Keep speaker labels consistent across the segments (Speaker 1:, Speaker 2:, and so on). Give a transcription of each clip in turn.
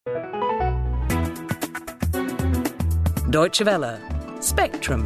Speaker 1: Deutsche Welle. Spectrum.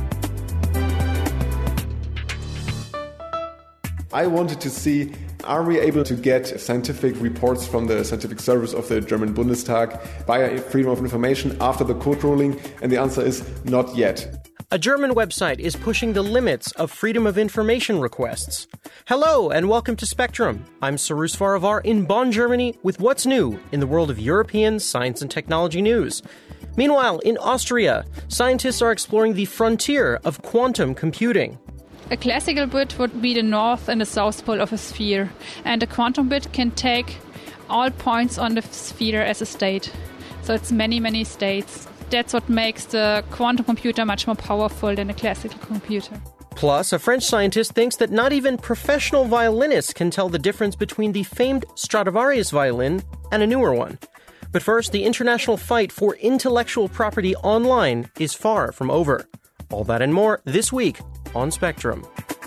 Speaker 2: I wanted to see, are we able to get scientific reports from the scientific service of the German Bundestag via Freedom of Information after the court ruling? And the answer is not yet.
Speaker 3: A German website is pushing the limits of freedom of information requests. Hello and welcome to Spectrum. I'm Cyrus Farivar in Bonn, Germany, with what's new in the world of European science and technology news. Meanwhile, in Austria, scientists are exploring the frontier of quantum computing.
Speaker 4: A classical bit would be the north and the south pole of a sphere, and a quantum bit can take all points on the sphere as a state. So it's many, many states. That's what makes the quantum computer much more powerful than a classical computer.
Speaker 3: Plus, a French scientist thinks that not even professional violinists can tell the difference between the famed Stradivarius violin and a newer one. But first, the international fight for intellectual property online is far from over. All that and more this week on Spectrum.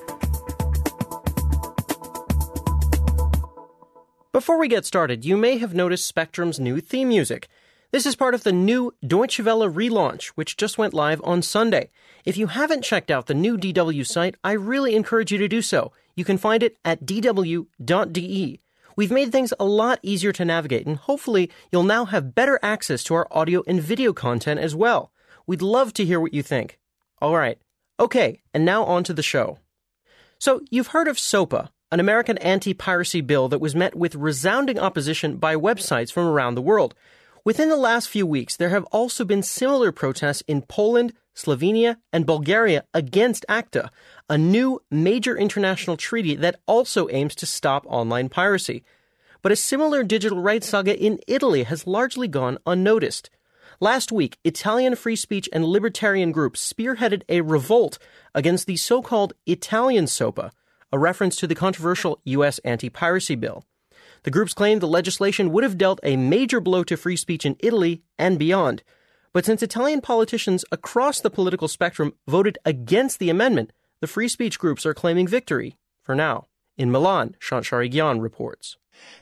Speaker 3: Before we get started, you may have noticed Spectrum's new theme music. This is part of the new Deutsche Welle relaunch, which just went live on Sunday. If you haven't checked out the new DW site, I really encourage you to do so. You can find it at dw.de. We've made things a lot easier to navigate, and hopefully you'll now have better access to our audio and video content as well. We'd love to hear what you think. All right. Okay, and now on to the show. So, you've heard of SOPA, an American anti-piracy bill that was met with resounding opposition by websites from around the world. Within the last few weeks, there have also been similar protests in Poland, Slovenia, and Bulgaria against ACTA, a new major international treaty that also aims to stop online piracy. But a similar digital rights saga in Italy has largely gone unnoticed. Last week, Italian free speech and libertarian groups spearheaded a revolt against the so-called Italian SOPA, a reference to the controversial U.S. anti-piracy bill. The groups claimed the legislation would have dealt a major blow to free speech in Italy and beyond. But since Italian politicians across the political spectrum voted against the amendment, the free speech groups are claiming victory, for now. In Milan, Shantari Gyan reports.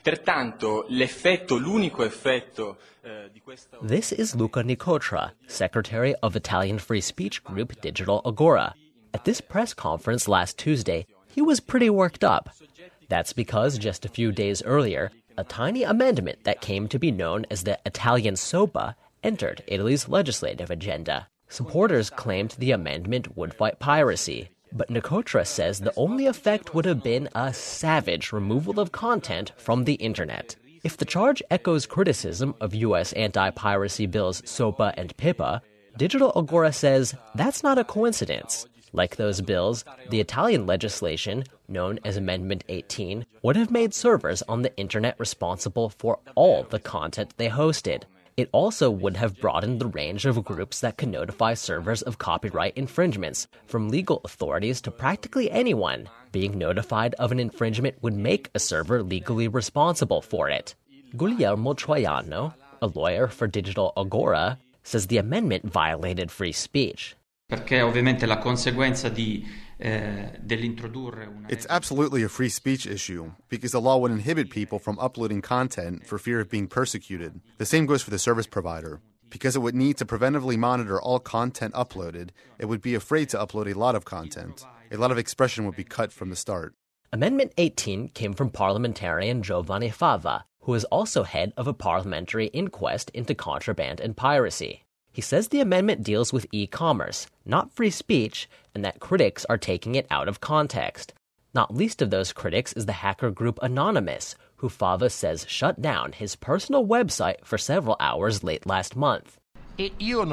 Speaker 5: This is Luca Nicotra, secretary of Italian free speech group Digital Agora. At this press conference last Tuesday, he was pretty worked up. That's because just a few days earlier, a tiny amendment that came to be known as the Italian SOPA entered Italy's legislative agenda. Supporters claimed the amendment would fight piracy, but Nicotra says the only effect would have been a savage removal of content from the internet. If the charge echoes criticism of U.S. anti-piracy bills SOPA and PIPA, Digital Agora says that's not a coincidence. Like those bills, the Italian legislation, known as Amendment 18, would have made servers on the internet responsible for all the content they hosted. It also would have broadened the range of groups that could notify servers of copyright infringements, from legal authorities to practically anyone. Being notified of an infringement would make a server legally responsible for it. Guglielmo Troiano, a lawyer for Digital Agora, says the amendment violated free speech.
Speaker 6: It's absolutely a free speech issue, because the law would inhibit people from uploading content for fear of being persecuted. The same goes for the service provider. Because it would need to preventively monitor all content uploaded, it would be afraid to upload a lot of content. A lot of expression would be cut from the start.
Speaker 5: Amendment 18 came from parliamentarian Giovanni Fava, who is also head of a parliamentary inquest into contraband and piracy. He says the amendment deals with e-commerce, not free speech, and that critics are taking it out of context. Not least of those critics is the hacker group Anonymous, who Fava says shut down his personal website for several hours late last month.
Speaker 7: I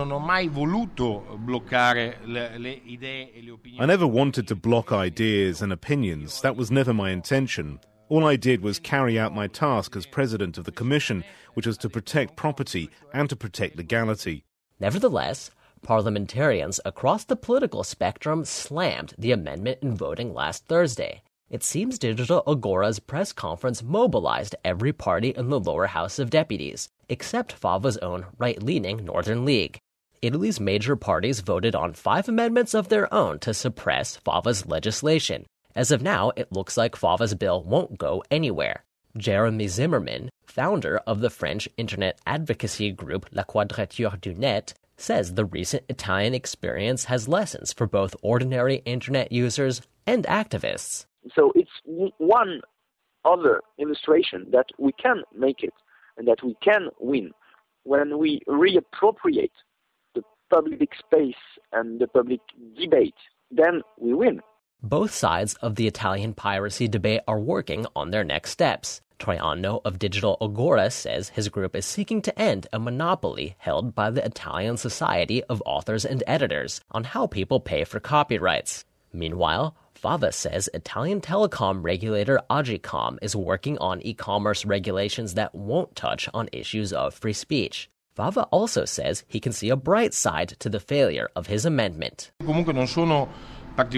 Speaker 7: never wanted to block ideas and opinions. That was never my intention. All I did was carry out my task as president of the commission, which was to protect property and to protect legality.
Speaker 5: Nevertheless, parliamentarians across the political spectrum slammed the amendment in voting last Thursday. It seems Digital Agora's press conference mobilized every party in the lower house of deputies, except Fava's own right-leaning Northern League. Italy's major parties voted on 5 amendments of their own to suppress Fava's legislation. As of now, it looks like Fava's bill won't go anywhere. Jeremy Zimmerman, founder of the French internet advocacy group La Quadrature du Net, says the recent Italian experience has lessons for both ordinary internet users and activists.
Speaker 8: So it's one other illustration that we can make it and that we can win when we reappropriate the public space and the public debate. Then we win.
Speaker 5: Both sides of the Italian piracy debate are working on their next steps. Troiano of Digital Agora says his group is seeking to end a monopoly held by the Italian Society of Authors and Editors on how people pay for copyrights. Meanwhile, Fava says Italian telecom regulator Agicom is working on e-commerce regulations that won't touch on issues of free speech. Fava also says he can see a bright side to the failure of his amendment.
Speaker 7: I'm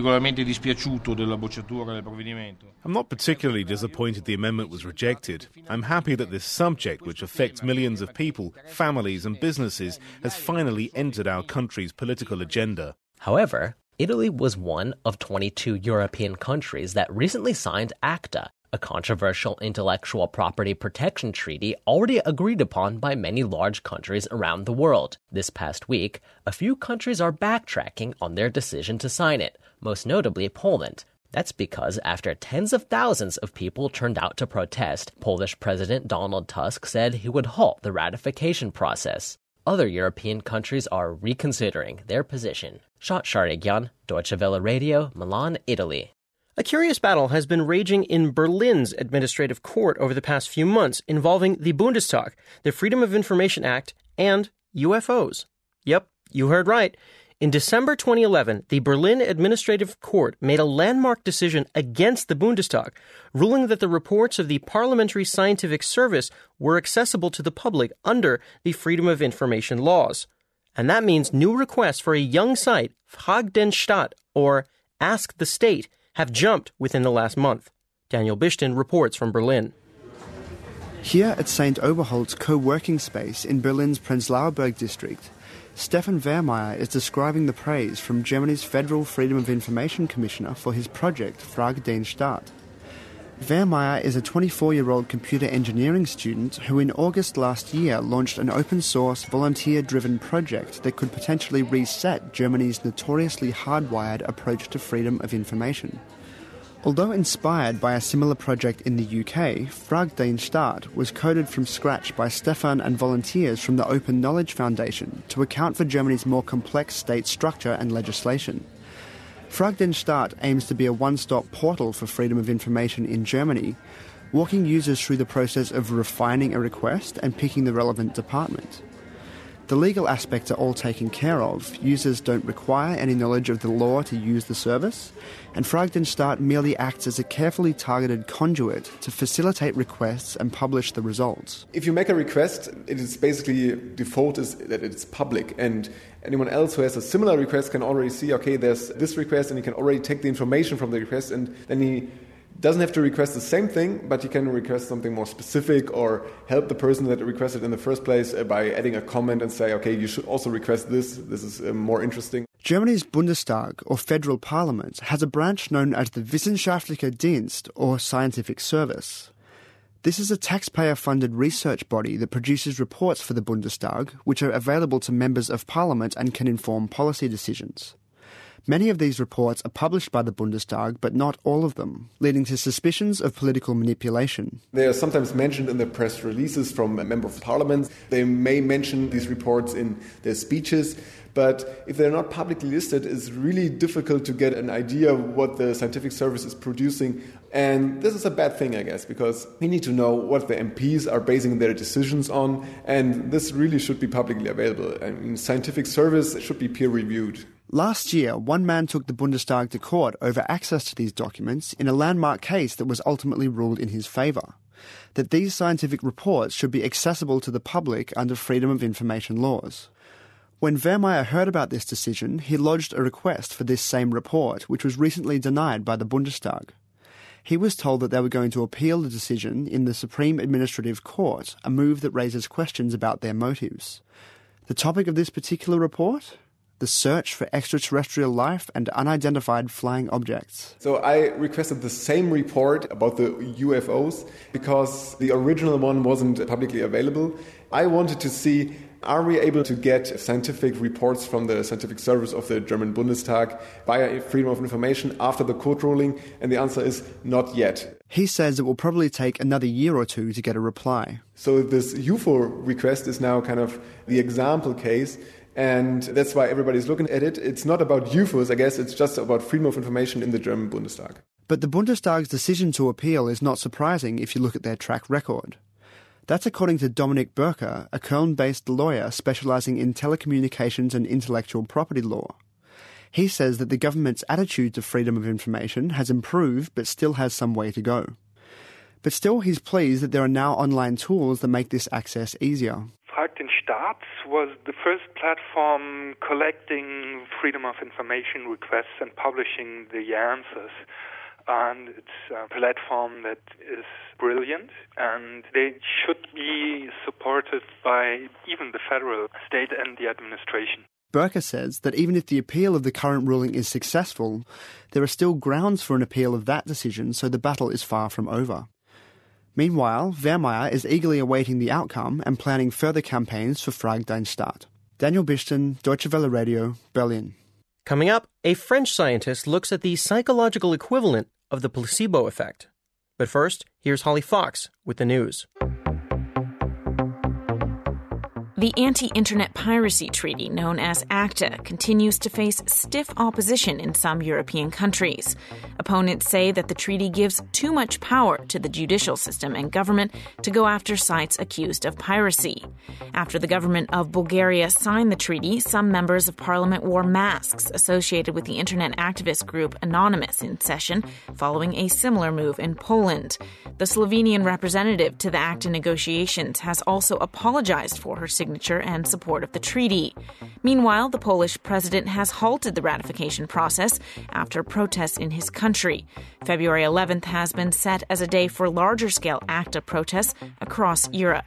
Speaker 7: not particularly disappointed the amendment was rejected. I'm happy that this subject, which affects millions of people, families and businesses, has finally entered our country's political agenda.
Speaker 5: However, Italy was one of 22 European countries that recently signed ACTA, a controversial intellectual property protection treaty already agreed upon by many large countries around the world. This past week, a few countries are backtracking on their decision to sign it, most notably Poland. That's because after tens of thousands of people turned out to protest, Polish President Donald Tusk said he would halt the ratification process. Other European countries are reconsidering their position. Shot Sharegyan, Deutsche Welle Radio, Milan, Italy.
Speaker 3: A curious battle has been raging in Berlin's administrative court over the past few months involving the Bundestag, the Freedom of Information Act, and UFOs. Yep, you heard right. In December 2011, the Berlin Administrative Court made a landmark decision against the Bundestag, ruling that the reports of the Parliamentary Scientific Service were accessible to the public under the Freedom of Information laws. And that means new requests for a young site, Frag den Staat, or Ask the State, have jumped within the last month. Daniel Bishton reports from Berlin.
Speaker 9: Here at St. Oberholt's co-working space in Berlin's Prenzlauer Berg district, Stefan Wehrmeier is describing the praise from Germany's Federal Freedom of Information Commissioner for his project Frag den Staat. Wehrmeier is a 24-year-old computer engineering student who in August last year launched an open-source, volunteer-driven project that could potentially reset Germany's notoriously hardwired approach to freedom of information. Although inspired by a similar project in the UK, Frag den Staat was coded from scratch by Stefan and volunteers from the Open Knowledge Foundation to account for Germany's more complex state structure and legislation. Frag den Staat aims to be a one-stop portal for freedom of information in Germany, walking users through the process of refining a request and picking the relevant department. The legal aspects are all taken care of. Users don't require any knowledge of the law to use the service, and Frag den Staat merely acts as a carefully targeted conduit to facilitate requests and publish the results.
Speaker 2: If you make a request, it is basically default is that it's public, and anyone else who has a similar request can already see, okay, there's this request, and he can already take the information from the request, and then he doesn't have to request the same thing, but you can request something more specific or help the person that requested in the first place by adding a comment and say, okay, you should also request this. This is more interesting.
Speaker 9: Germany's Bundestag, or federal parliament, has a branch known as the Wissenschaftlicher Dienst, or scientific service. This is a taxpayer-funded research body that produces reports for the Bundestag, which are available to members of parliament and can inform policy decisions. Many of these reports are published by the Bundestag, but not all of them, leading to suspicions of political manipulation.
Speaker 2: They are sometimes mentioned in the press releases from members of parliament. They may mention these reports in their speeches, but if they're not publicly listed, it's really difficult to get an idea of what the scientific service is producing. And this is a bad thing, I guess, because we need to know what the MPs are basing their decisions on, and this really should be publicly available. I mean, scientific service should be peer-reviewed.
Speaker 9: Last year, one man took the Bundestag to court over access to these documents in a landmark case that was ultimately ruled in his favour, that these scientific reports should be accessible to the public under freedom of information laws. When Wehrmeier heard about this decision, he lodged a request for this same report, which was recently denied by the Bundestag. He was told that they were going to appeal the decision in the Supreme Administrative Court, a move that raises questions about their motives. The topic of this particular report? the search for extraterrestrial life and unidentified flying objects.
Speaker 2: So I requested the same report about the UFOs because the original one wasn't publicly available. I wanted to see, are we able to get scientific reports from the scientific service of the German Bundestag via Freedom of Information after the court ruling? And the answer is not yet.
Speaker 9: He says it will probably take another year or two to get a reply.
Speaker 2: So this UFO request is now kind of the example case, and that's why everybody's looking at it. It's not about UFOs, I guess, it's just about freedom of information in the German Bundestag.
Speaker 9: But the Bundestag's decision to appeal is not surprising if you look at their track record. That's according to Dominik Burker, a Köln-based lawyer specializing in telecommunications and intellectual property law. He says that the government's attitude to freedom of information has improved but still has some way to go. But still, he's pleased that there are now online tools that make this access easier.
Speaker 10: Frag den Staat was the first platform collecting freedom of information requests and publishing the answers. And it's a platform that is brilliant, and they should be supported by even the federal, state and the administration.
Speaker 9: Burker says that even if the appeal of the current ruling is successful, there are still grounds for an appeal of that decision, so the battle is far from over. Meanwhile, Wehrmeier is eagerly awaiting the outcome and planning further campaigns for Frag den Staat. Daniel Bischten, Deutsche Welle Radio, Berlin.
Speaker 3: Coming up, a French scientist looks at the psychological equivalent of the placebo effect. But first, here's Holly Fox with the news.
Speaker 11: The anti-internet piracy treaty, known as ACTA, continues to face stiff opposition in some European countries. Opponents say that the treaty gives too much power to the judicial system and government to go after sites accused of piracy. After the government of Bulgaria signed the treaty, some members of parliament wore masks associated with the internet activist group Anonymous in session, following a similar move in Poland. The Slovenian representative to the ACTA negotiations has also apologized for her signature and support of the treaty. Meanwhile, the Polish president has halted the ratification process after protests in his country. February 11th has been set as a day for larger-scale ACTA protests across Europe.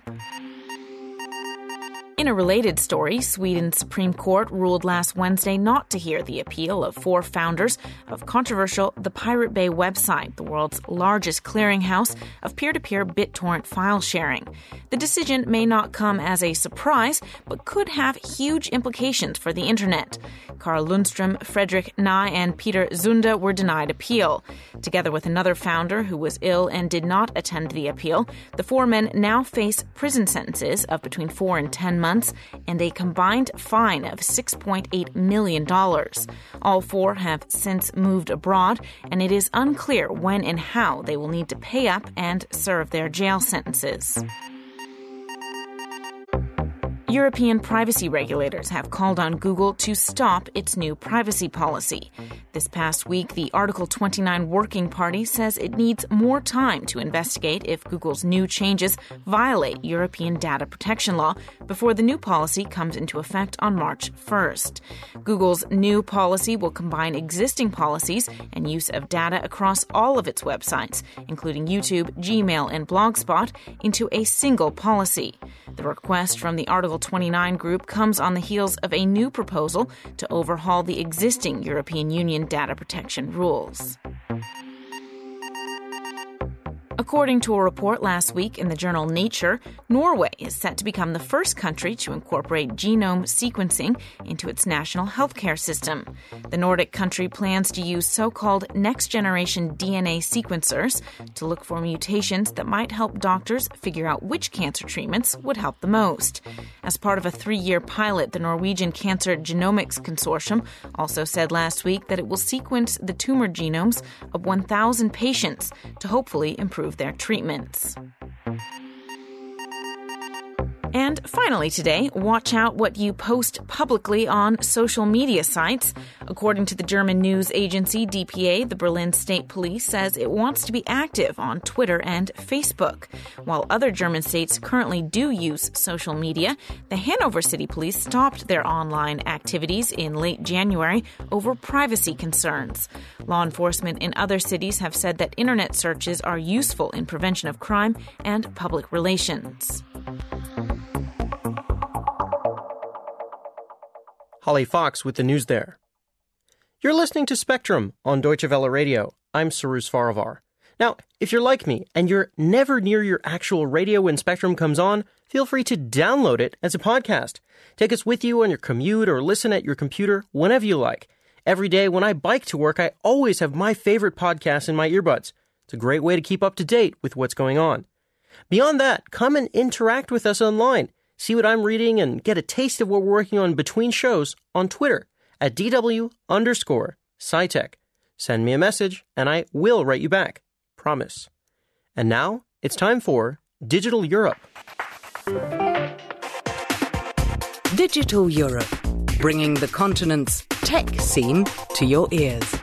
Speaker 11: In a related story, Sweden's Supreme Court ruled last Wednesday not to hear the appeal of 4 founders of controversial The Pirate Bay website, the world's largest clearinghouse of peer-to-peer BitTorrent file sharing. The decision may not come as a surprise, but could have huge implications for the internet. Carl Lundström, Fredrik Nye, and Peter Zunda were denied appeal. Together with another founder who was ill and did not attend the appeal, the 4 men now face prison sentences of between 4 and 10 months and a combined fine of $6.8 million. All 4 have since moved abroad, and it is unclear when and how they will need to pay up and serve their jail sentences. European privacy regulators have called on Google to stop its new privacy policy. This past week, the Article 29 Working Party says it needs more time to investigate if Google's new changes violate European data protection law before the new policy comes into effect on March 1st. Google's new policy will combine existing policies and use of data across all of its websites, including YouTube, Gmail, and Blogspot, into a single policy. The request from the Article 29 group comes on the heels of a new proposal to overhaul the existing European Union data protection rules. According to a report last week in the journal Nature, Norway is set to become the first country to incorporate genome sequencing into its national healthcare system. The Nordic country plans to use so-called next-generation DNA sequencers to look for mutations that might help doctors figure out which cancer treatments would help the most. As part of a 3-year pilot, the Norwegian Cancer Genomics Consortium also said last week that it will sequence the tumor genomes of 1,000 patients to hopefully improve their treatments. And finally today, watch out what you post publicly on social media sites. According to the German news agency DPA, the Berlin State Police says it wants to be active on Twitter and Facebook. While other German states currently do use social media, the Hanover City Police stopped their online activities in late January over privacy concerns. Law enforcement in other cities have said that internet searches are useful in prevention of crime and public relations.
Speaker 3: Holly Fox with the news there. You're listening to Spectrum on Deutsche Welle Radio. I'm Cyrus Farivar. Now, if you're like me and you're never near your actual radio when Spectrum comes on, feel free to download it as a podcast. Take us with you on your commute or listen at your computer whenever you like. Every day when I bike to work, I always have my favorite podcasts in my earbuds. It's a great way to keep up to date with what's going on. Beyond that, come and interact with us online. See what I'm reading and get a taste of what we're working on between shows on Twitter at DW_SciTech. Send me a message and I will write you back. Promise. And now it's time for Digital Europe.
Speaker 1: Digital Europe, bringing the continent's tech scene to your ears.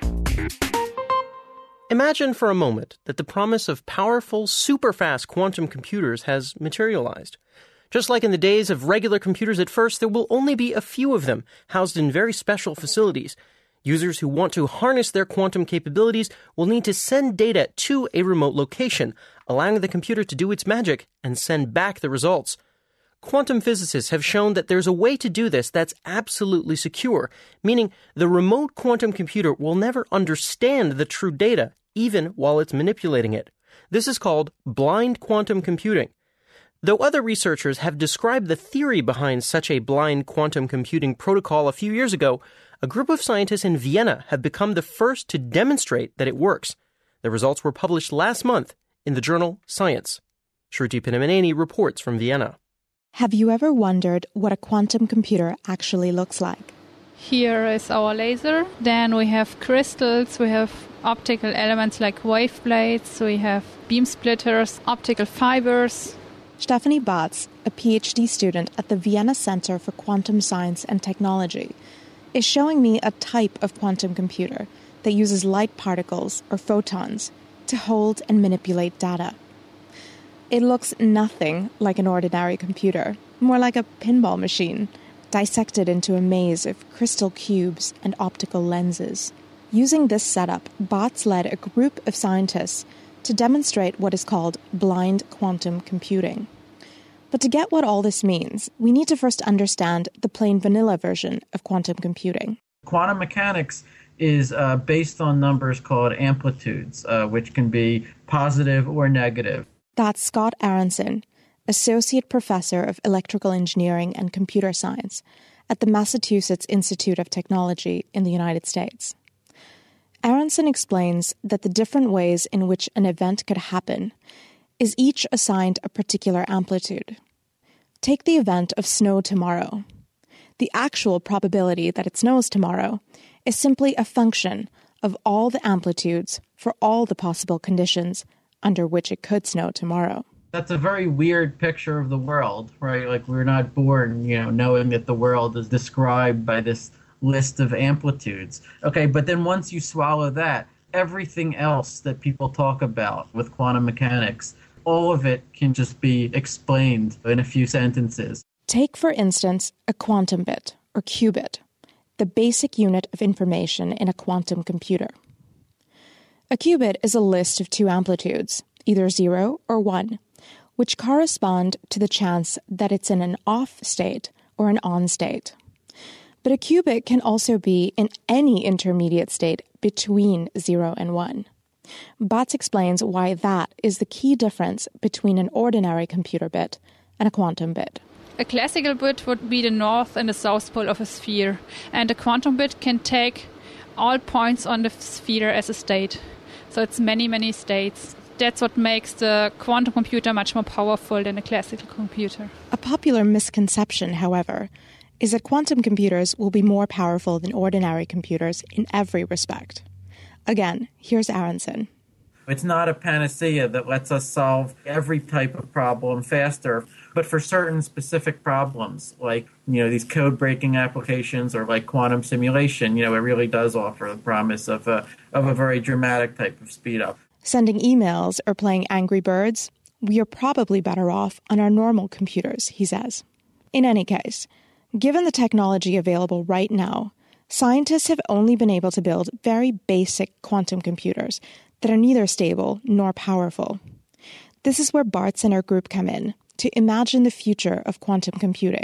Speaker 3: Imagine for a moment that the promise of powerful, super-fast quantum computers has materialized. Just like in the days of regular computers at first, there will only be a few of them, housed in very special facilities. Users who want to harness their quantum capabilities will need to send data to a remote location, allowing the computer to do its magic and send back the results. Quantum physicists have shown that there's a way to do this that's absolutely secure, meaning the remote quantum computer will never understand the true data, even while it's manipulating it. This is called blind quantum computing. Though other researchers have described the theory behind such a blind quantum computing protocol a few years ago, a group of scientists in Vienna have become the first to demonstrate that it works. The results were published last month in the journal Science. Shruti Pinnamaneni reports from Vienna.
Speaker 12: Have you ever wondered what a quantum computer actually looks like?
Speaker 4: Here is our laser. Then we have crystals, we have optical elements like wave blades, we have beam splitters, optical fibers.
Speaker 12: Stephanie Batz, a PhD student at the Vienna Center for Quantum Science and Technology, is showing me a type of quantum computer that uses light particles, or photons, to hold and manipulate data. It looks nothing like an ordinary computer, more like a pinball machine, dissected into a maze of crystal cubes and optical lenses. Using this setup, Batz led a group of scientists to demonstrate what is called blind quantum computing. But to get what all this means, we need to first understand the plain vanilla version of quantum computing.
Speaker 13: Quantum mechanics is based on numbers called amplitudes, which can be positive or negative.
Speaker 12: That's Scott Aronson, Associate Professor of Electrical Engineering and Computer Science at the Massachusetts Institute of Technology in the United States. Aronson explains that the different ways in which an event could happen is each assigned a particular amplitude. Take the event of snow tomorrow. The actual probability that it snows tomorrow is simply a function of all the amplitudes for all the possible conditions under which it could snow tomorrow.
Speaker 13: That's a very weird picture of the world, right? Like we're not born, knowing that the world is described by this list of amplitudes. Okay, but then once you swallow that, everything else that people talk about with quantum mechanics, all of it can just be explained in a few sentences.
Speaker 12: Take, for instance, a quantum bit, or qubit, the basic unit of information in a quantum computer. A qubit is a list of two amplitudes, either 0 or 1, which correspond to the chance that it's in an off state or an on state. But a qubit can also be in any intermediate state between 0 and 1. Batz explains why that is the key difference between an ordinary computer bit and a quantum bit.
Speaker 4: A classical bit would be the north and the south pole of a sphere, and a quantum bit can take all points on the sphere as a state. So it's many, many states. That's what makes the quantum computer much more powerful than a classical computer.
Speaker 12: A popular misconception, however, is that quantum computers will be more powerful than ordinary computers in every respect. Again, here's Aronson.
Speaker 13: It's not a panacea that lets us solve every type of problem faster, but for certain specific problems, like, these code-breaking applications or like quantum simulation, it really does offer the promise of a very dramatic type of speed-up.
Speaker 12: Sending emails or playing Angry Birds, we are probably better off on our normal computers, he says. In any case, given the technology available right now, scientists have only been able to build very basic quantum computers that are neither stable nor powerful. This is where Batz and her group come in, to imagine the future of quantum computing.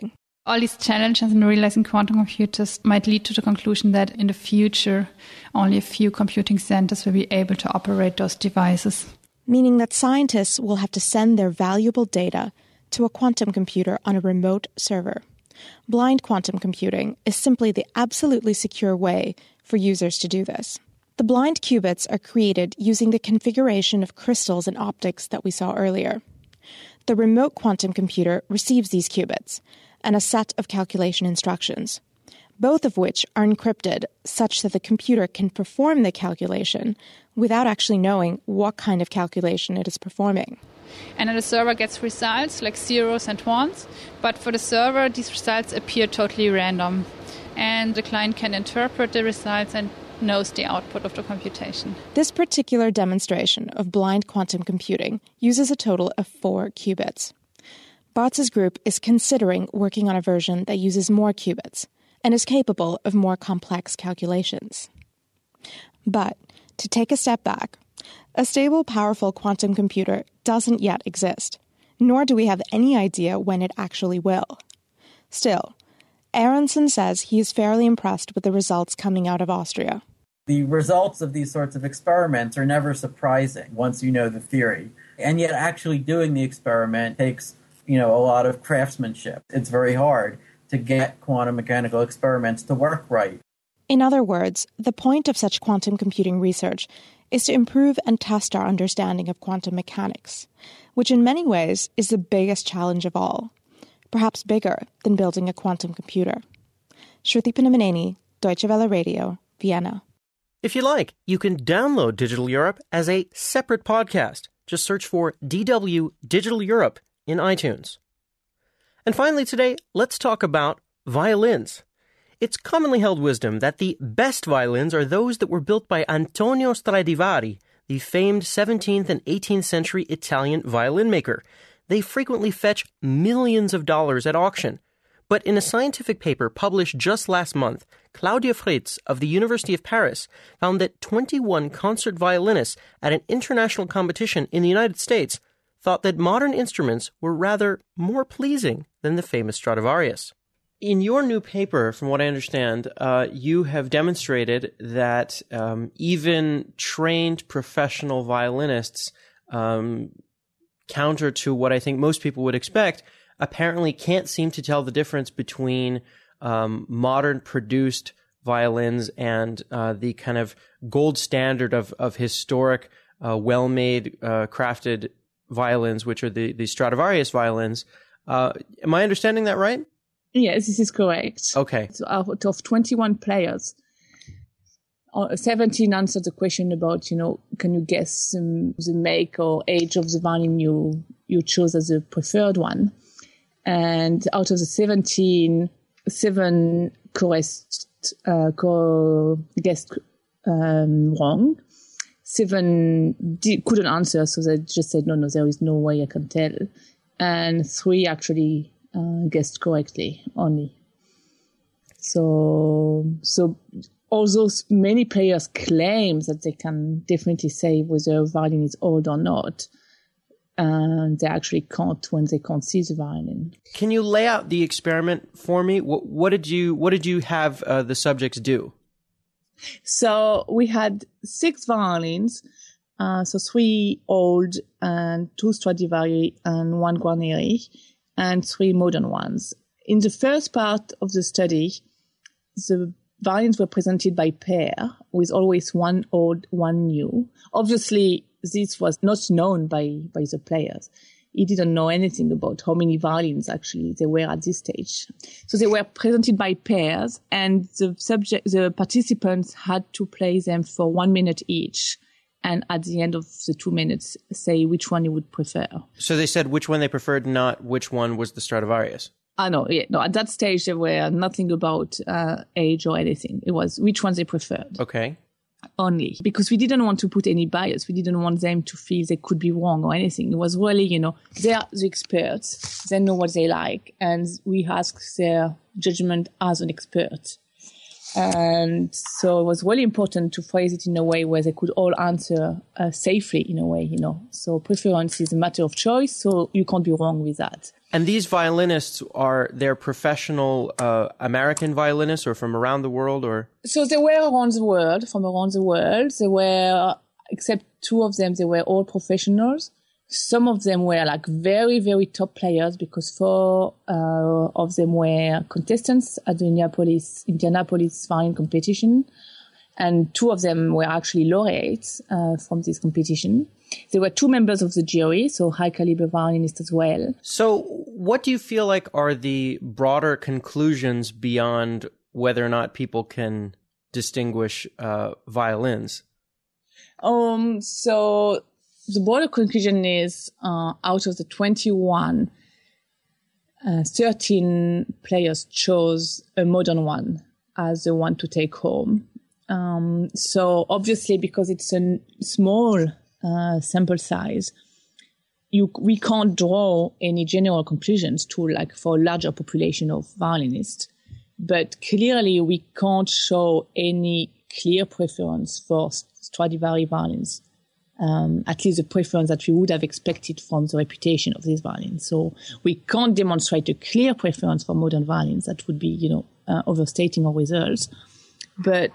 Speaker 4: All these challenges in realizing quantum computers might lead to the conclusion that in the future, only a few computing centers will be able to operate those devices.
Speaker 12: Meaning that scientists will have to send their valuable data to a quantum computer on a remote server. Blind quantum computing is simply the absolutely secure way for users to do this. The blind qubits are created using the configuration of crystals and optics that we saw earlier. The remote quantum computer receives these qubits and a set of calculation instructions, both of which are encrypted such that the computer can perform the calculation without actually knowing what kind of calculation it is performing.
Speaker 4: And then the server gets results like zeros and ones, but for the server, these results appear totally random. And the client can interpret the results and knows the output of the computation.
Speaker 12: This particular demonstration of blind quantum computing uses a total of 4 qubits. Bartz's group is considering working on a version that uses more qubits and is capable of more complex calculations. But, to take a step back, a stable, powerful quantum computer doesn't yet exist, nor do we have any idea when it actually will. Still, Aronson says he is fairly impressed with the results coming out of Austria.
Speaker 13: The results of these sorts of experiments are never surprising once you know the theory. And yet actually doing the experiment takes a lot of craftsmanship. It's very hard to get quantum mechanical experiments to work right.
Speaker 12: In other words, the point of such quantum computing research is to improve and test our understanding of quantum mechanics, which in many ways is the biggest challenge of all, perhaps bigger than building a quantum computer. Shruti Pinamaneni, Deutsche Welle Radio, Vienna.
Speaker 3: If you like, you can download Digital Europe as a separate podcast. Just search for DW Digital Europe in iTunes. And finally today, let's talk about violins. It's commonly held wisdom that the best violins are those that were built by Antonio Stradivari, the famed 17th and 18th century Italian violin maker. They frequently fetch millions of dollars at auction. But in a scientific paper published just last month, Claudia Fritz of the University of Paris found that 21 concert violinists at an international competition in the United States thought that modern instruments were rather more pleasing than the famous Stradivarius. In your new paper, from what I understand, you have demonstrated that even trained professional violinists, counter to what I think most people would expect, apparently can't seem to tell the difference between modern produced violins and the kind of gold standard of historic, well-made, crafted violins, which are the Stradivarius violins. Am I understanding that right?
Speaker 14: Yes, this is correct.
Speaker 3: Okay.
Speaker 14: So out of 21 players, 17 answered the question about, can you guess the make or age of the violin you chose as the preferred one. And out of the 17, 7 guessed wrong. 7 couldn't answer, so they just said, no, there is no way I can tell. And 3 actually guessed correctly only. So although many players claim that they can definitely say whether a violin is old or not, they actually can't when they can't see the violin.
Speaker 3: Can you lay out the experiment for me? What did you have the subjects do?
Speaker 14: So we had 6 violins, so 3 old and 2 Stradivari and 1 Guarneri, and 3 modern ones. In the first part of the study, the violins were presented by pair, with always 1 old, 1 new. Obviously, this was not known by the players. He didn't know anything about how many violins actually there were at this stage. So they were presented by pairs, and the participants had to play them for 1 minute each. And at the end of the 2 minutes, say which one you would prefer. So
Speaker 3: they said which one they preferred, not which one was the Stradivarius.
Speaker 14: No, at that stage there were nothing about age or anything. It was which ones they preferred.
Speaker 3: Okay.
Speaker 14: Only because we didn't want to put any bias. We didn't want them to feel they could be wrong or anything. It was really, they are the experts. They know what they like, and we ask their judgment as an expert. And so it was really important to phrase it in a way where they could all answer safely, in a way, you know. So preference is a matter of choice, so you can't be wrong with that.
Speaker 3: And these violinists, they're professional American violinists or from around the world, or?
Speaker 14: So they were from around the world. They were, except two of them, they were all professionals. Some of them were like very, very top players because 4 of them were contestants at the Indianapolis violin competition. And 2 of them were actually laureates from this competition. There were 2 members of the jury, so high-caliber violinists as well.
Speaker 3: So what do you feel like are the broader conclusions beyond whether or not people can distinguish violins?
Speaker 14: So the broader conclusion is out of the 21, 13 players chose a modern one as the one to take home. So obviously, because it's a small sample size, we can't draw any general conclusions for a larger population of violinists. But clearly, we can't show any clear preference for Stradivari violins. At least the preference that we would have expected from the reputation of these violins. So we can't demonstrate a clear preference for modern violins. That would be, overstating our results. But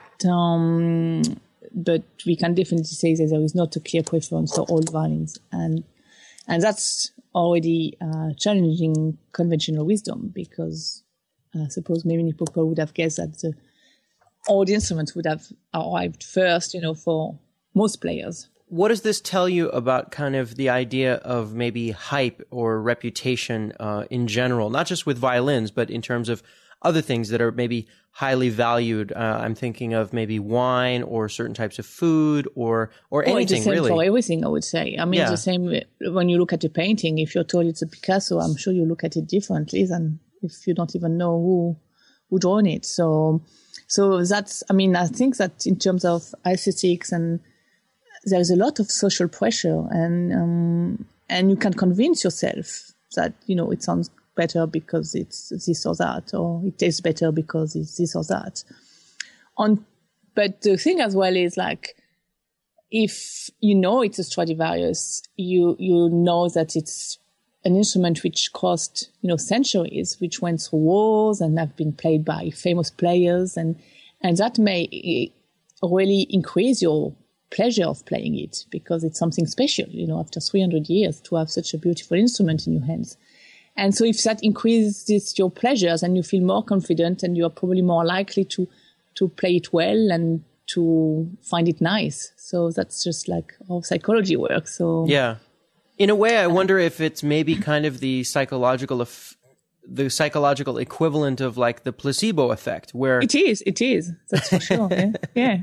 Speaker 14: we can definitely say that there is not a clear preference for old violins, and that's already challenging conventional wisdom, because I suppose many people would have guessed that the old instruments would have arrived first, for most players.
Speaker 3: What does this tell you about kind of the idea of maybe hype or reputation in general, not just with violins, but in terms of other things that are maybe highly valued? I'm thinking of maybe wine or certain types of food or anything,
Speaker 14: it's the same
Speaker 3: really.
Speaker 14: For everything, I would say. I mean, The same when you look at a painting. If you're told it's a Picasso, I'm sure you look at it differently than if you don't even know who drawn it. So that's, I think that in terms of aesthetics, and there's a lot of social pressure, and you can convince yourself that, it sounds better because it's this or that, or it tastes better because it's this or that. But the thing as well is, if it's a Stradivarius, you know that it's an instrument which cost, centuries, which went through wars and have been played by famous players, and that may really increase your pleasure of playing it, because it's something special, after 300 years to have such a beautiful instrument in your hands. And so if that increases your pleasures and you feel more confident, and you are probably more likely to play it well and to find it nice. So that's just like how psychology works. So
Speaker 3: yeah. In a way, I wonder if it's maybe kind of the psychological equivalent of like the placebo effect, where
Speaker 14: it is. That's for sure. Yeah.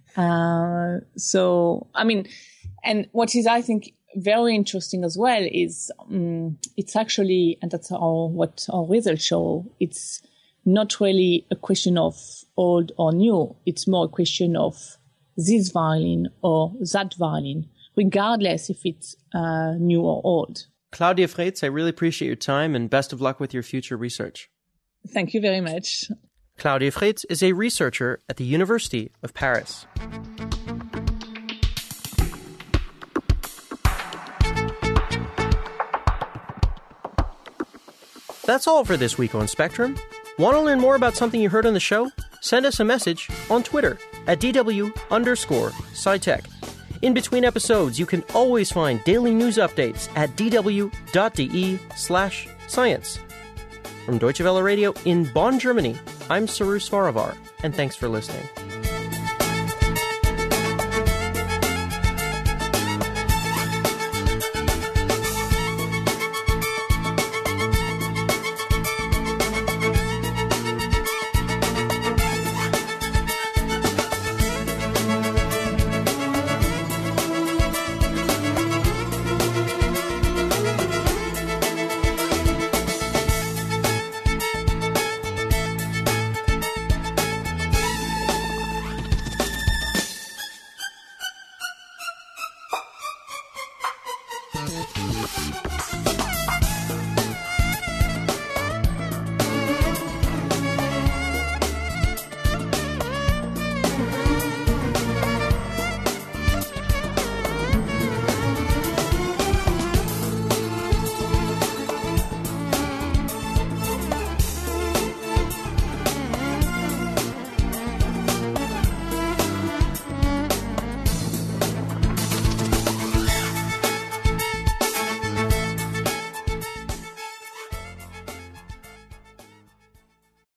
Speaker 14: And what is, I think, very interesting as well is it's actually, and that's what our results show, it's not really a question of old or new. It's more a question of this violin or that violin, regardless if it's new or old.
Speaker 3: Claudia Freitz, I really appreciate your time, and best of luck with your future research.
Speaker 14: Thank you very much.
Speaker 3: Claudia Freitz is a researcher at the University of Paris. That's all for this week on Spectrum. Want to learn more about something you heard on the show? Send us a message on Twitter at DW_SciTech. In between episodes, you can always find daily news updates at dw.de/science. From Deutsche Welle Radio in Bonn, Germany, I'm Saru Svaravar, and thanks for listening.